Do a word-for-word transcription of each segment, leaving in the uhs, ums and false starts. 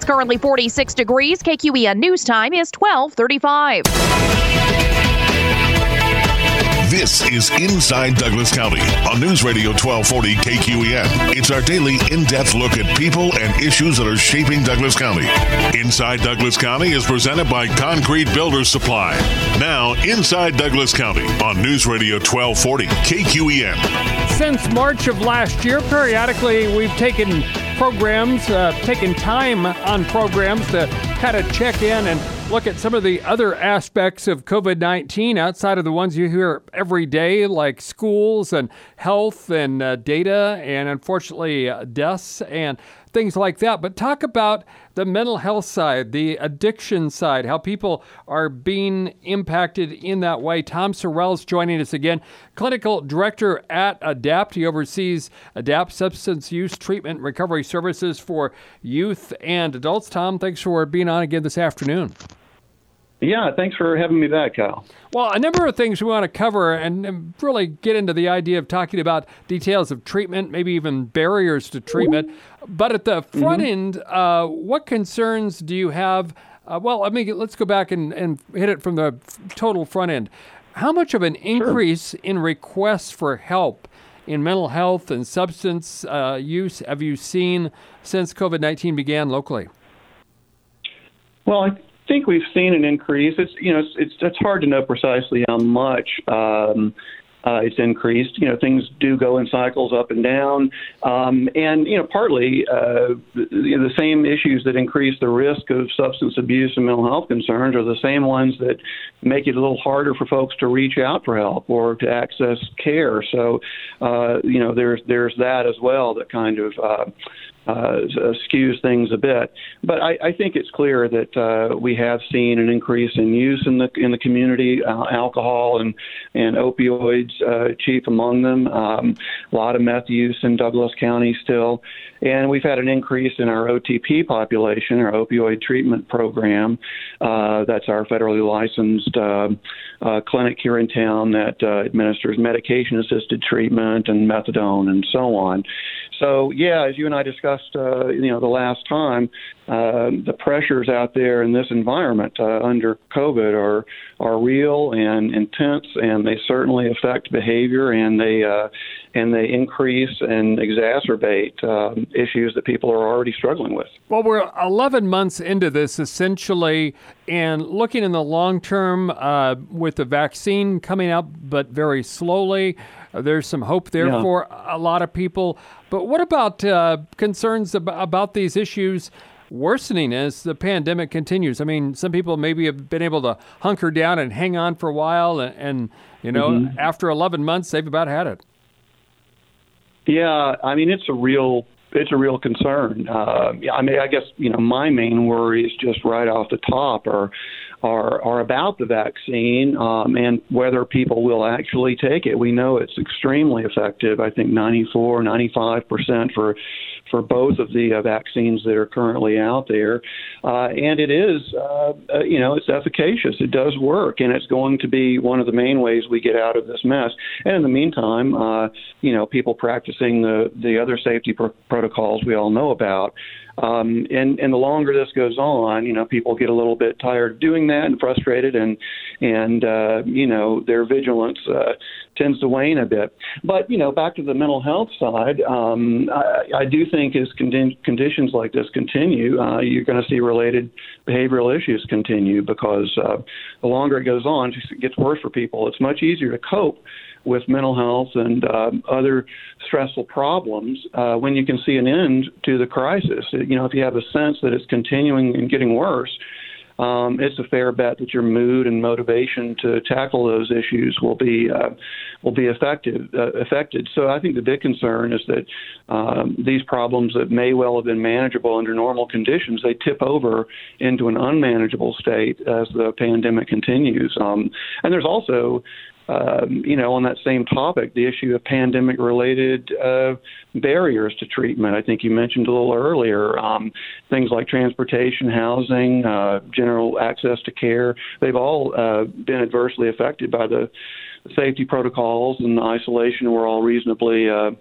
It's currently forty-six degrees. K Q E N News Time is twelve thirty-five. This is Inside Douglas County on News Radio twelve forty K Q E N. It's our daily in-depth look at people and issues that are shaping Douglas County. Inside Douglas County is presented by Concrete Builders Supply. Now, Inside Douglas County on News Radio twelve forty K Q E N. Since March of last year, periodically we've taken programs, uh, taken time on programs to kind of check in and look at some of the other aspects of COVID nineteen outside of the ones you hear every day, like schools and health and uh, data and, unfortunately, uh, deaths and things like that. But talk about the mental health side, the addiction side, how people are being impacted in that way. Tom Sorrell's joining us again, clinical director at ADAPT. He oversees ADAPT Substance Use Treatment Recovery Services for youth and adults. Tom, thanks for being on again this afternoon. Yeah, thanks for having me back, Kyle. Well, a number of things we want to cover and really get into the idea of talking about details of treatment, maybe even barriers to treatment. But at the front mm-hmm. end, uh, what concerns do you have? Uh, well, I mean, let's go back and, and hit it from the total front end. How much of an increase sure. in requests for help in mental health and substance uh, use have you seen since COVID nineteen began locally? Well, I I think we've seen an increase. It's you know it's it's, it's hard to know precisely how much um, uh, it's increased. You know things do go in cycles up and down, um, and you know partly uh, the, the same issues that increase the risk of substance abuse and mental health concerns are the same ones that make it a little harder for folks to reach out for help or to access care. So uh, you know there's there's that as well that kind of. Uh, Uh, skews things a bit, but I, I think it's clear that uh, we have seen an increase in use in the in the community, uh, alcohol and and opioids, uh, chief among them. Um, a lot of meth use in Douglas County still, and we've had an increase in our O T P population, our opioid treatment program. Uh, that's our federally licensed uh, uh, clinic here in town that uh, administers medication-assisted treatment and methadone and so on. So, yeah, as you and I discussed, uh, you know, the last time, uh, the pressures out there in this environment uh, under COVID are are real and intense, and they certainly affect behavior, and they uh, and they increase and exacerbate um, issues that people are already struggling with. Well, we're eleven months into this, essentially, and looking in the long term uh, with the vaccine coming out, but very slowly. Uh, there's some hope there yeah. for a lot of people. But what about uh, concerns ab- about these issues worsening as the pandemic continues? I mean, some people maybe have been able to hunker down and hang on for a while, and, and you know, mm-hmm. after eleven months, they've about had it. Yeah, I mean, it's a real it's a real concern. Uh, I mean, I guess you know, my main worry is just right off the top are are are about the vaccine um, and whether people will actually take it. We know it's extremely effective. I think ninety-four, ninety-five percent for for both of the uh, vaccines that are currently out there. Uh, and it is, uh, uh, you know, it's efficacious. It does work, and it's going to be one of the main ways we get out of this mess. And in the meantime, uh, you know, people practicing the, the other safety pr- protocols we all know about. Um, and, and the longer this goes on, you know, people get a little bit tired of doing that and frustrated, and, and uh, you know, their vigilance uh, tends to wane a bit. But, you know, back to the mental health side, um, I, I do think as condi- conditions like this continue, uh, you're going to see related behavioral issues continue because uh, the longer it goes on, it gets worse for people. It's much easier to cope with mental health and uh, other stressful problems uh, when you can see an end to the crisis. You know, if you have a sense that it's continuing and getting worse, um, it's a fair bet that your mood and motivation to tackle those issues will be uh, will be effective uh, affected. So I think the big concern is that um, these problems that may well have been manageable under normal conditions, they tip over into an unmanageable state as the pandemic continues. Um, and there's also Um, you know, on that same topic, the issue of pandemic-related uh, barriers to treatment. I think you mentioned a little earlier, um, things like transportation, housing, uh, general access to care. They've all uh, been adversely affected by the safety protocols and the isolation we're all reasonably uh,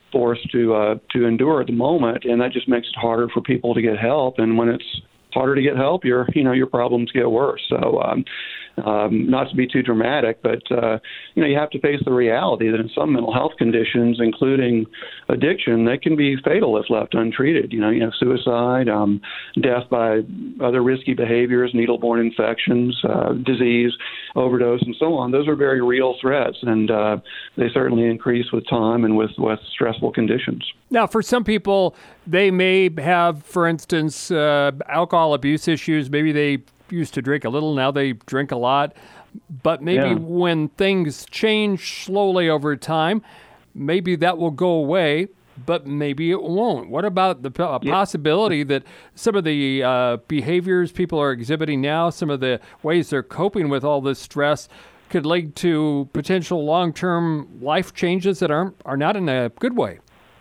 forced to uh, to endure at the moment, and that just makes it harder for people to get help. And when it's harder to get help, your you know your problems get worse. So, um, um, not to be too dramatic, but uh, you know you have to face the reality that in some mental health conditions, including addiction, they can be fatal if left untreated. You know, you have suicide, um, death by other risky behaviors, needle-borne infections, uh, disease, overdose, and so on. Those are very real threats, and uh, they certainly increase with time and with, with stressful conditions. Now, for some people, they may have, for instance, uh, alcohol abuse issues. Maybe they used to drink a little, now they drink a lot. But maybe Yeah. when things change slowly over time, maybe that will go away, but maybe it won't. What about the po- Yeah. possibility that some of the uh, behaviors people are exhibiting now, some of the ways they're coping with all this stress, could lead to potential long-term life changes that aren't are not in a good way?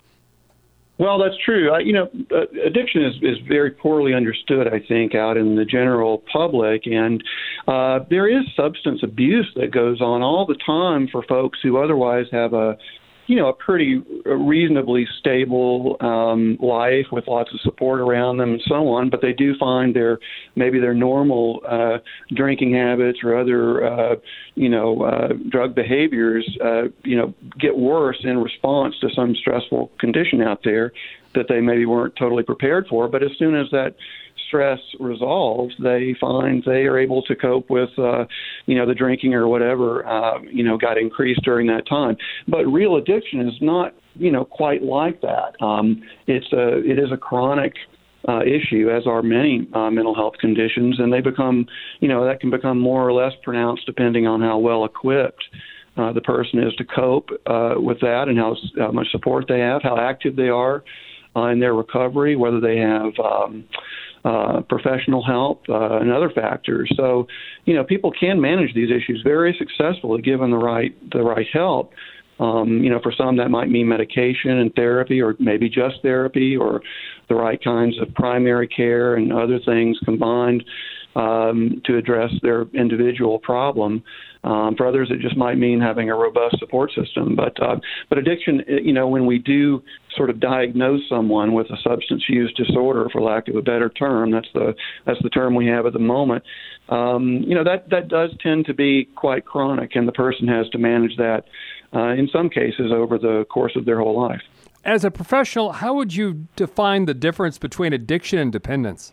Well, that's true. Uh, you know, uh, addiction is, is very poorly understood, I think, out in the general public. And uh, there is substance abuse that goes on all the time for folks who otherwise have a, you know, a pretty reasonably stable um, life with lots of support around them and so on. But they do find their maybe their normal uh, drinking habits or other, uh, you know, uh, drug behaviors, uh, you know, get worse in response to some stressful condition out there that they maybe weren't totally prepared for. But as soon as that stress resolves, they find they are able to cope with, uh, you know, the drinking or whatever, uh, you know, got increased during that time. But real addiction is not, you know, quite like that. Um, it's a, it is a chronic uh, issue, as are many uh, mental health conditions, and they become, you know, that can become more or less pronounced depending on how well equipped uh, the person is to cope uh, with that and how, how much support they have, how active they are uh, in their recovery, whether they have um, Uh, professional help uh, and other factors. So, you know, people can manage these issues very successfully given the right the right help. Um, you know, for some that might mean medication and therapy, or maybe just therapy, or the right kinds of primary care and other things combined um, to address their individual problem. Um, for others, it just might mean having a robust support system. But uh, but addiction, you know, when we do sort of diagnose someone with a substance use disorder, for lack of a better term, that's the that's the term we have at the moment. Um, you know, that that does tend to be quite chronic, and the person has to manage that uh, in some cases over the course of their whole life. As a professional, how would you define the difference between addiction and dependence?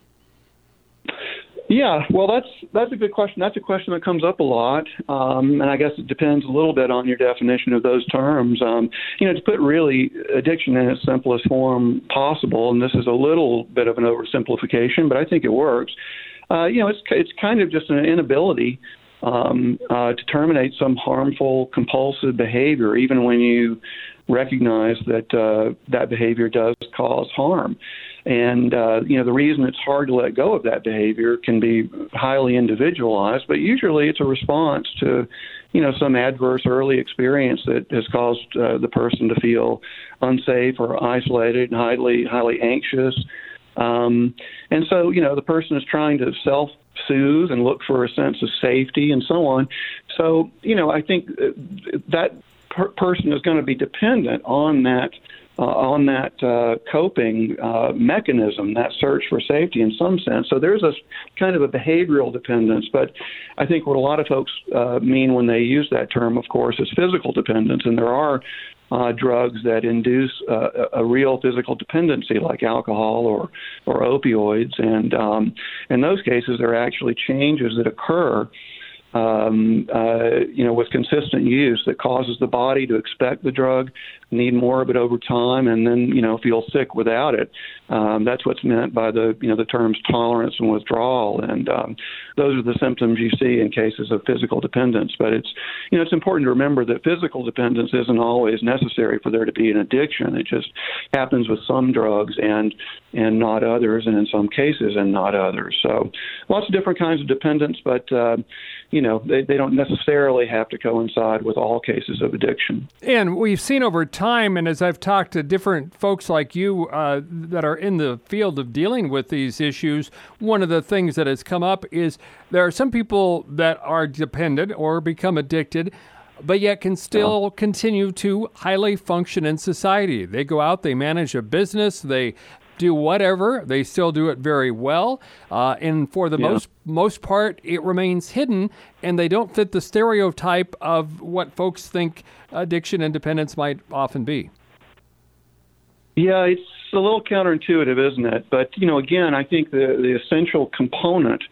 Yeah, well, that's that's a good question. That's a question that comes up a lot, um, and I guess it depends a little bit on your definition of those terms. Um, you know, to put really addiction in its simplest form possible, and this is a little bit of an oversimplification, but I think it works. Uh, you know, it's it's kind of just an inability um, uh, to terminate some harmful, compulsive behavior, even when you recognize that uh, that behavior does cause harm. And, uh, you know, the reason it's hard to let go of that behavior can be highly individualized, but usually it's a response to, you know, some adverse early experience that has caused uh, the person to feel unsafe or isolated and highly, highly anxious. Um, and so, you know, the person is trying to self-soothe and look for a sense of safety and so on. So, you know, I think that per- person is going to be dependent on that Uh, on that uh, coping uh, mechanism, that search for safety in some sense. So there's a kind of a behavioral dependence, but I think what a lot of folks uh, mean when they use that term, of course, is physical dependence. And there are uh, drugs that induce uh, a real physical dependency, like alcohol or, or opioids. And um, in those cases, there are actually changes that occur Um, uh, you know, with consistent use that causes the body to expect the drug, need more of it over time, and then, you know, feel sick without it. Um, that's what's meant by the, you know, the terms tolerance and withdrawal. And um, those are the symptoms you see in cases of physical dependence. But it's, you know, it's important to remember that physical dependence isn't always necessary for there to be an addiction. It just happens with some drugs and and not others, and in some cases and not others. So lots of different kinds of dependence, but, uh, you know, they, they don't necessarily have to coincide with all cases of addiction. And we've seen over time, and as I've talked to different folks like you uh, that are in the field of dealing with these issues, one of the things that has come up is there are some people that are dependent or become addicted, but yet can still yeah. continue to highly function in society. They go out, they manage a business, they do whatever, they still do it very well, uh, and for the yeah. most most part, it remains hidden, and they don't fit the stereotype of what folks think addiction and dependence might often be. Yeah, it's a little counterintuitive, isn't it? But, you know, again, I think the, the essential component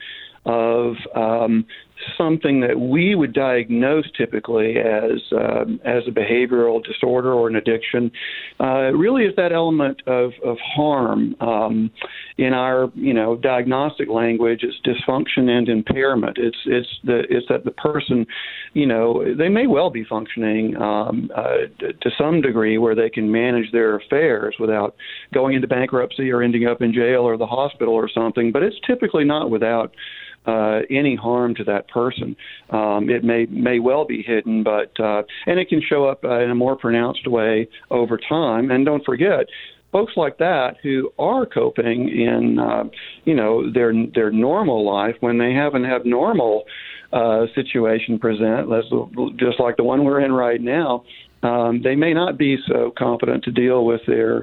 of um, something that we would diagnose typically as um, as a behavioral disorder or an addiction uh, really is that element of, of harm. Um, in our, you know, diagnostic language, it's dysfunction and impairment. It's it's the it's that the person, you know, they may well be functioning um, uh, to some degree where they can manage their affairs without going into bankruptcy or ending up in jail or the hospital or something, but it's typically not without Uh, any harm to that person. Um, it may may well be hidden, but uh, and it can show up uh, in a more pronounced way over time. And don't forget, folks like that who are coping in uh, you know their their normal life when they have an abnormal uh, situation present, just like the one we're in right now. Um, they may not be so competent to deal with their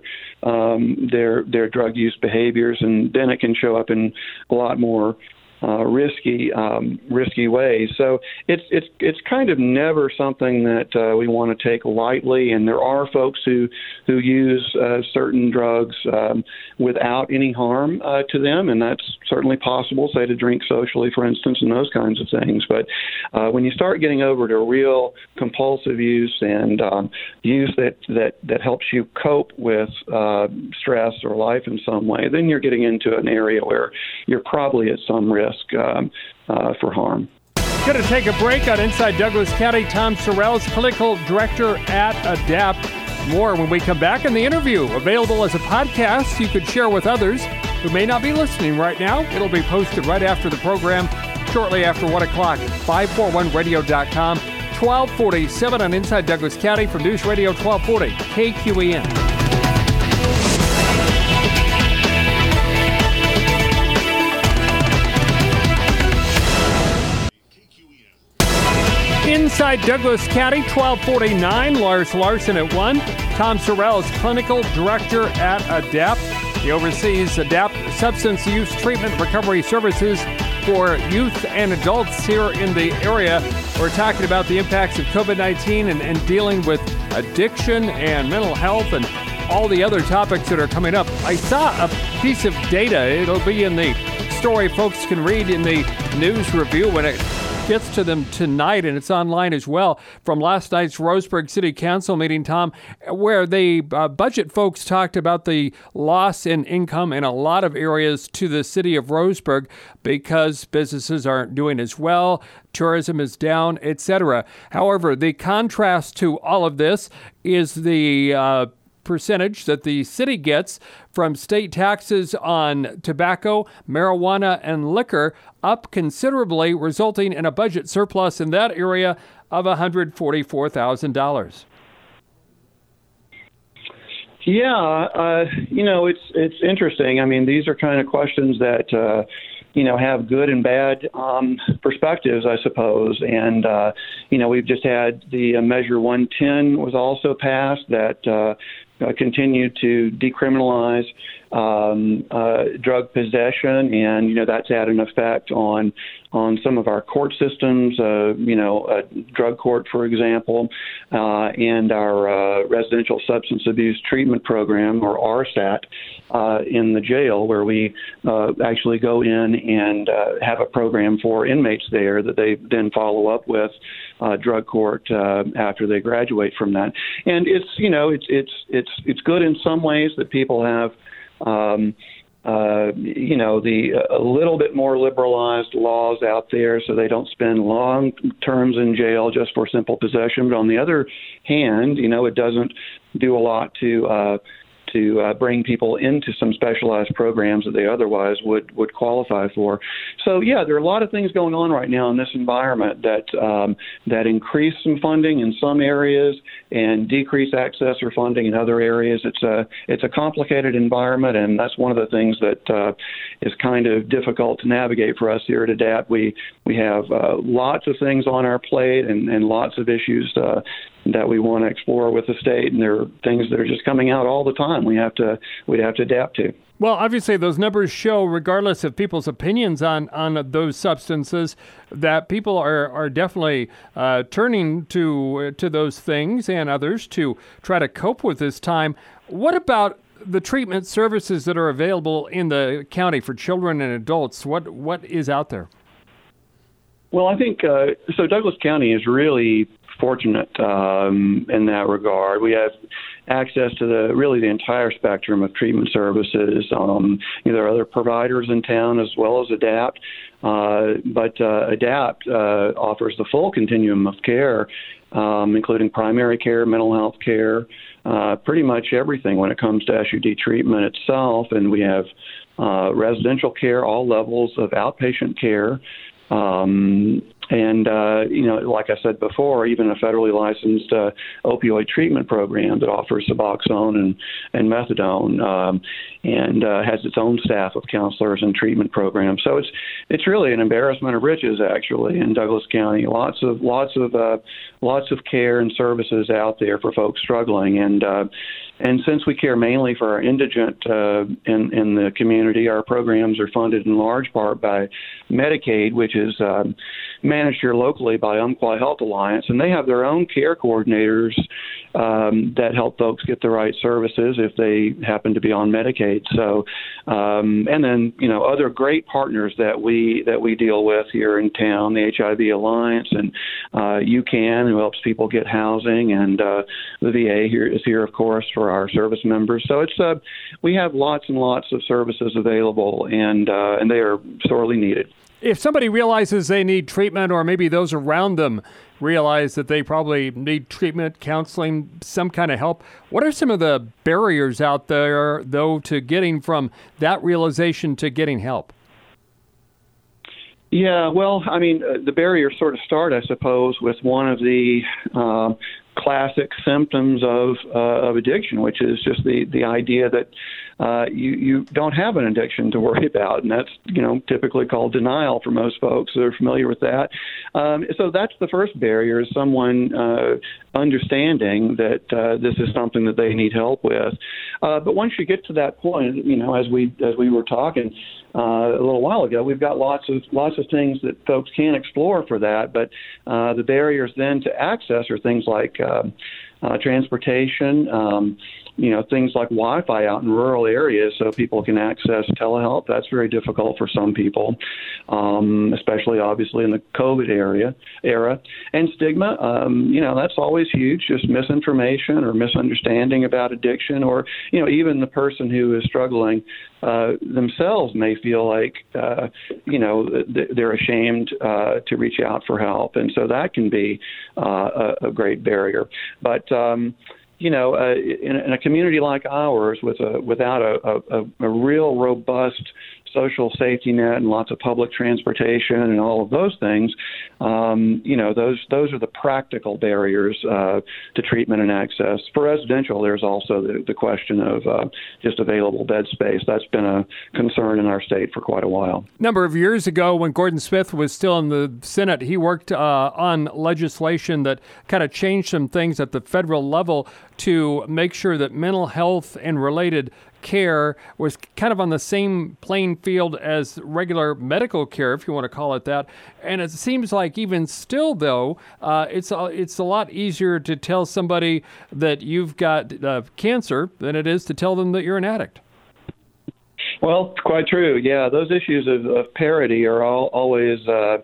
um, their their drug use behaviors, and then it can show up in a lot more Uh, risky, um, risky ways. So it's it's it's kind of never something that uh, we want to take lightly. And there are folks who who use uh, certain drugs um, without any harm uh, to them, and that's certainly possible. Say to drink socially, for instance, and those kinds of things. But uh, when you start getting over to real compulsive use and um, use that that that helps you cope with uh, stress or life in some way, then you're getting into an area where you're probably at some risk. Um, uh, for harm. Going to take a break on Inside Douglas County. Tom Sorrells, Clinical Director at ADAPT. More when we come back in the interview. Available as a podcast you could share with others who may not be listening right now. It'll be posted right after the program, shortly after one o'clock. five forty-one radio dot com, twelve forty-seven on Inside Douglas County from News Radio twelve forty K Q E N. Inside Douglas County, twelve forty-nine, Lars Larson at one. Tom Sorrells, Clinical Director at ADAPT. He oversees ADAPT Substance Use Treatment Recovery Services for youth and adults here in the area. We're talking about the impacts of COVID nineteen and, and dealing with addiction and mental health and all the other topics that are coming up. I saw a piece of data. It'll be in the story folks can read in the news review when it gets to them tonight, and it's online as well, from last night's Roseburg City Council meeting, Tom, where the uh, budget folks talked about the loss in income in a lot of areas to the city of Roseburg because businesses aren't doing as well, tourism is down, et cetera. However, the contrast to all of this is the uh, percentage that the city gets from state taxes on tobacco, marijuana, and liquor up considerably, resulting in a budget surplus in that area of one hundred forty-four thousand dollars. Yeah, uh, you know, it's it's interesting. I mean, these are kind of questions that uh, you know have good and bad um, perspectives, I suppose. And uh, you know, we've just had the uh, Measure one ten was also passed that uh, uh, continued to decriminalize um, uh, drug possession, and you know that's had an effect on on some of our court systems. Uh, you know, a drug court, for example, uh, and our uh, residential substance abuse treatment program, or R S A T, uh, in the jail, where we uh, actually go in and uh, have a program for inmates there that they then follow up with uh, drug court uh, after they graduate from that. And it's you know it's it's it's it's good in some ways that people have. Um, uh, you know, the a little bit more liberalized laws out there so they don't spend long terms in jail just for simple possession. But on the other hand, you know, it doesn't do a lot to uh, to uh, bring people into some specialized programs that they otherwise would, would qualify for. So, yeah, there are a lot of things going on right now in this environment that um, that increase some funding in some areas and decrease access or funding in other areas. It's a it's a complicated environment, and that's one of the things that uh, is kind of difficult to navigate for us here at ADAPT. We we have uh, lots of things on our plate and, and lots of issues uh, that we want to explore with the state, and there are things that are just coming out all the time. We have to we have to adapt to. Well, obviously, those numbers show, regardless of people's opinions on, on those substances, that people are are definitely uh, turning to to those things and others to try to cope with this time. What about the treatment services that are available in the county for children and adults? What what is out there? Well, I think uh, so. Douglas County is really fortunate um, in that regard. We have access to the really the entire spectrum of treatment services. Um, you know, there are other providers in town as well as ADAPT, uh, but uh, ADAPT uh, offers the full continuum of care, um, including primary care, mental health care, uh, pretty much everything when it comes to S U D treatment itself. And we have uh, residential care, all levels of outpatient care. Um, and, uh, you know, like I said before, even a federally licensed uh, opioid treatment program that offers Suboxone and, and methadone um, and uh, has its own staff of counselors and treatment programs. So it's it's really an embarrassment of riches, actually, in Douglas County. Lots of lots of uh, lots of care and services out there for folks struggling. And uh, and since we care mainly for our indigent uh, in, in the community, our programs are funded in large part by Medicaid, which is uh, managed here locally by Umpqua Health Alliance, and they have their own care coordinators um, that help folks get the right services if they happen to be on Medicaid. So, um, and then you know other great partners that we that we deal with here in town, the H I V Alliance and uh, UCAN, who helps people get housing, and uh, the V A here is here, of course, for our service members. So it's uh, we have lots and lots of services available, and uh, and they are sorely needed. If somebody realizes they need treatment, or maybe those around them realize that they probably need treatment, counseling, some kind of help, what are some of the barriers out there, though, to getting from that realization to getting help? Yeah, well, I mean, uh, the barriers sort of start, I suppose, with one of the uh, classic symptoms of uh, of addiction, which is just the, the idea that uh, you, you don't have an addiction to worry about, and that's, you know, typically called denial for most folks that are familiar with that. Um, so that's the first barrier, is someone uh, understanding that uh, this is something that they need help with. Uh, but once you get to that point, you know, as we as we were talking uh, a little while ago, we've got lots of lots of things that folks can explore for that. But uh, the barriers then to access are things like uh, uh, transportation, um, you know, things like Wi-Fi out in rural areas so people can access telehealth. That's very difficult for some people, um, especially obviously in the COVID area era. And stigma, um, you know, that's always huge, just misinformation or misunderstanding about addiction, or, you know, even the person who is struggling uh, themselves may feel like, uh, you know, th- they're ashamed uh, to reach out for help. And so that can be uh, a, a great barrier. But, um, you know, uh, in, in a community like ours, with a without a, a, a real robust social safety net and lots of public transportation and all of those things, um, you know, those those are the practical barriers uh, to treatment and access. For residential, there's also the, the question of uh, just available bed space. That's been a concern in our state for quite a while. A number of years ago, when Gordon Smith was still in the Senate, he worked uh, on legislation that kind of changed some things at the federal level to make sure that mental health and related care was kind of on the same playing field as regular medical care, if you want to call it that. And it seems like even still, though, uh, it's a, it's a lot easier to tell somebody that you've got uh, cancer than it is to tell them that you're an addict. Well, quite true. Yeah, those issues of, of parity are all, always uh,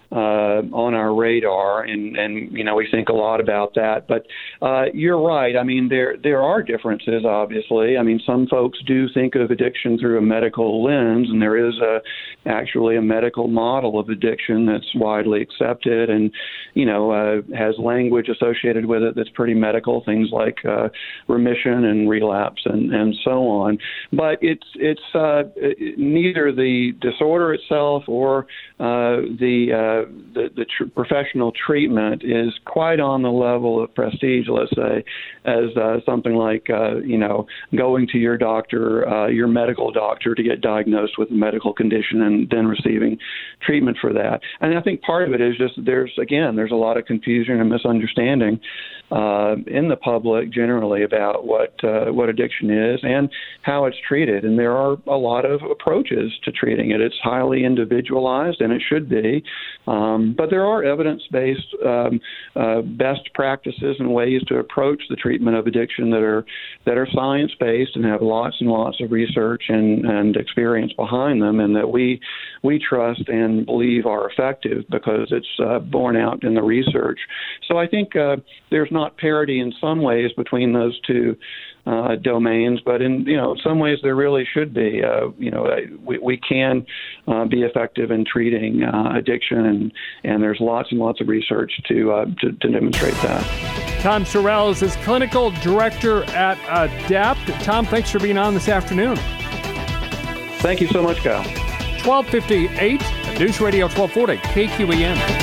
uh, on our radar, and, and you know we think a lot about that. But uh, you're right. I mean, there there are differences. Obviously, I mean, some folks do think of addiction through a medical lens, and there is a actually a medical model of addiction that's widely accepted, and you know uh, has language associated with it that's pretty medical. Things like uh, remission and relapse and, and so on. But it's it's uh, neither the disorder itself or uh, the uh, the, the tr- professional treatment is quite on the level of prestige, let's say, as uh, something like uh, you know going to your doctor, uh, your medical doctor, to get diagnosed with a medical condition and then receiving treatment for that. And I think part of it is just there's again there's a lot of confusion and misunderstanding uh, in the public generally about what uh, what addiction is and how it's treated. And there are a lot of approaches to treating it. It's highly individualized, and it should be. Um, but there are evidence-based um, uh, best practices and ways to approach the treatment of addiction that are that are science-based and have lots and lots of research and, and experience behind them, and that we we trust and believe are effective because it's uh, borne out in the research. So I think uh, there's not parity in some ways between those two uh, domains, but in you know some ways there really should be. Uh, you know, we, we can uh, be effective in treating uh, addiction, and, and there's lots and lots of research to uh, to, to demonstrate that. Tom Sorrells is clinical director at ADAPT. Tom, thanks for being on this afternoon. Thank you so much, Kyle. twelve fifty-eight, News Radio twelve forty, K Q E N.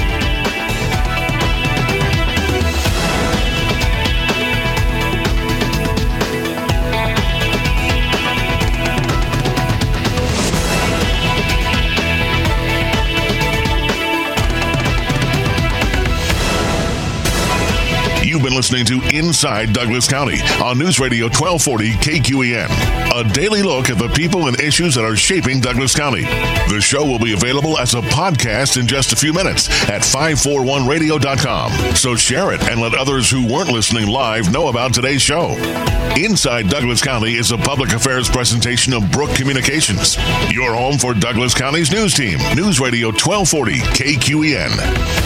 You've been listening to Inside Douglas County on News Radio twelve forty K Q E N, a daily look at the people and issues that are shaping Douglas County. The show will be available as a podcast in just a few minutes at five forty-one radio dot com. So share it and let others who weren't listening live know about today's show. Inside Douglas County is a public affairs presentation of Brook Communications, your home for Douglas County's news team. News Radio twelve forty K Q E N.